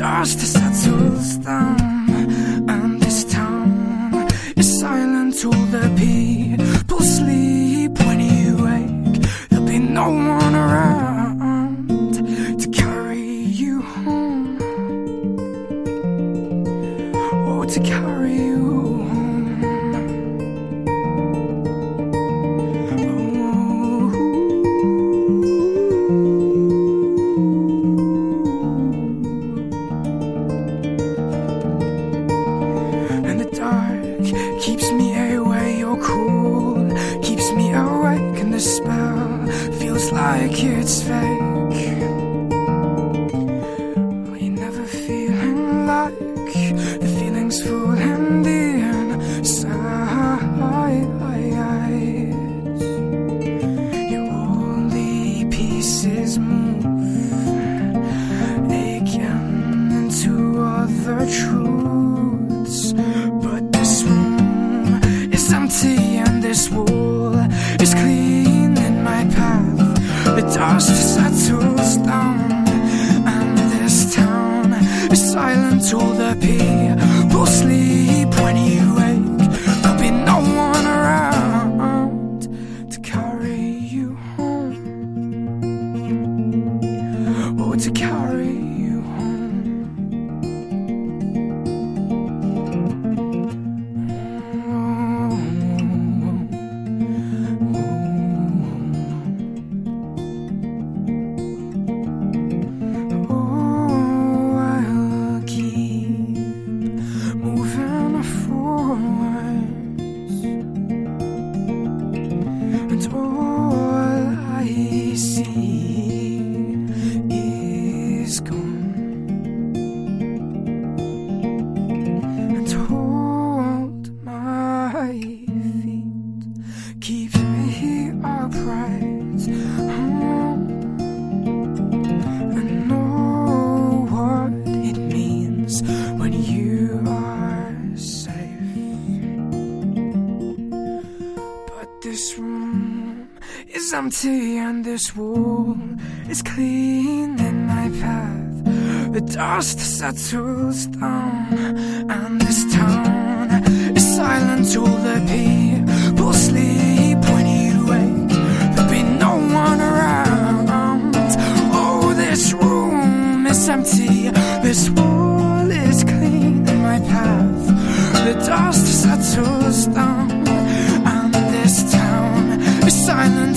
dust settles down, and this town is silent. All the people sleep. When you wake, there'll be no one around to carry you home, or to carry you home. And the dark keeps me away, you're cool, keeps me awake, and the spell feels like it's fake. You're never feeling like the feelings full and the inside. Your only pieces move again into other truths. But this room is empty, and this wall is clean in my path. The dust settles down, and this town is silent. All the people sleep. When you wake, there'll be no one around to carry you home, or to carry you home. I'll keep moving forwards, and all I see is gone, and hold my feet, keep me upright. And know what it means when you are safe. But this room is empty, and this wall is clean in my path. The dust settles down, and this town is silent. All the people sleep. When you wake, there'll be no one around. Oh, this room is empty, this wall is clean in my path. The dust settles down, and this town is silent.